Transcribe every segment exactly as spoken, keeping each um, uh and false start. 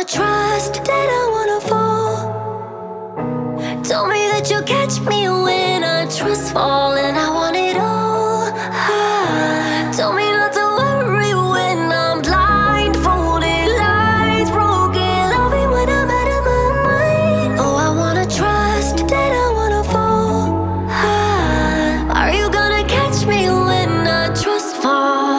wanna trust, that I wanna fall. Told me that you'll catch me when I trust fall, and I want it all. Ah, told me not to worry when I'm blindfolded, lights broken, love me when I'm out of my mind. Oh, I wanna trust, that I wanna fall. Ah, are you gonna catch me when I trust fall?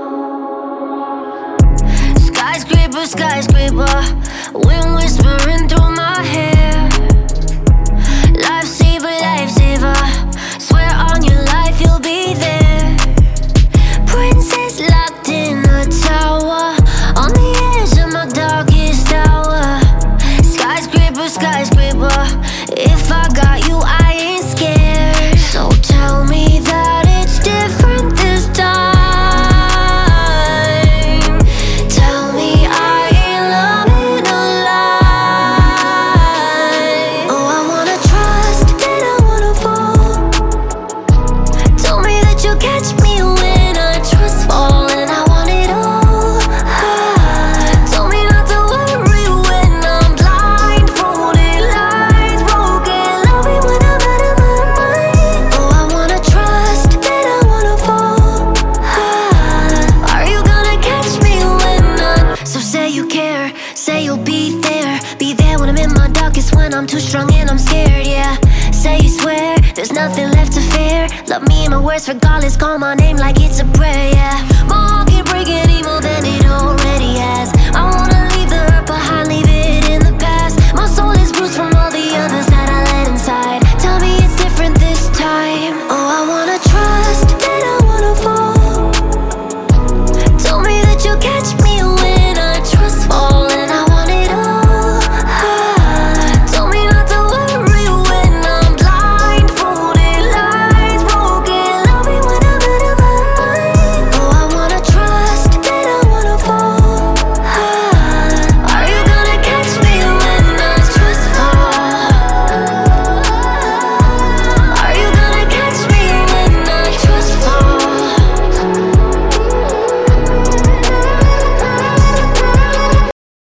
Skyscraper, skyscraper, wind whispering through my hair. Lifesaver, lifesaver, swear on your life you'll be there. Princess locked in a tower, on the edge of my darkest hour. Skyscraper, skyscraper, if I got you I ain't scared. So tell me that it's different this time. Tell me I ain't loving a lie. Oh, I wanna trust, that I wanna fall. Told me that you'll catch me when I trust fall, and I want it all. Ah, told me not to worry when I'm blindfolded, lights broken, love me when I'm out of my mind. Oh, I wanna trust, that I wanna fall. Ah, are you gonna catch me when I? So say you care, say you'll be there, be there when I'm in my darkest, when I'm too strong and I'm scared. Yeah, say you swear there's nothing left to fear. Love me in my worst regardless, call my name like it's a prayer. Yeah, my heart can't break any more than it